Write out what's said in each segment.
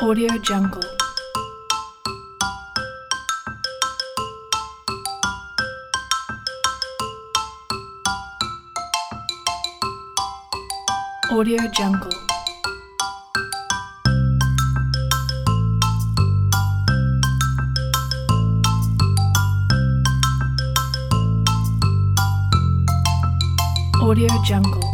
Audio Jungle. Audio Jungle. Audio Jungle.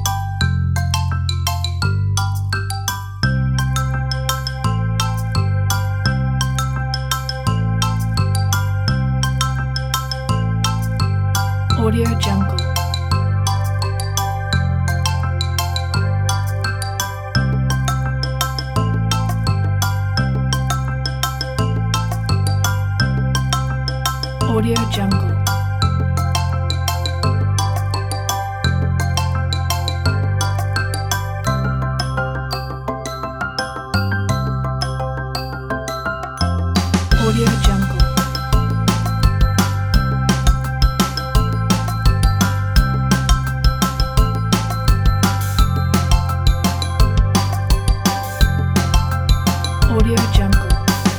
Audio Jungle. Audio Jungle. Audio Jungle. Audio Jungle.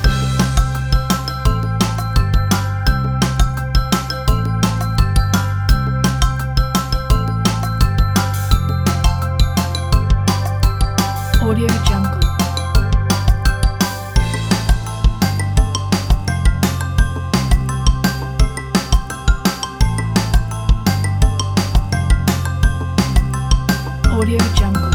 Audio Jungle. Audio Jungle.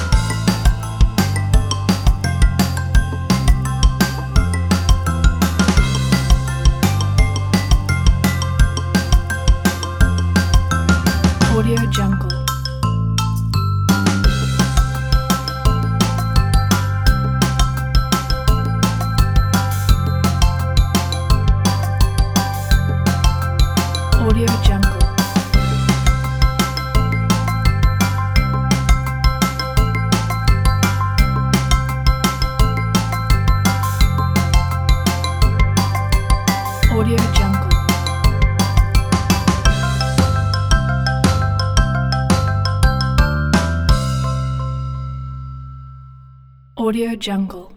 Audio Jungle. Audio Jungle. Audio Jungle. Audio Jungle.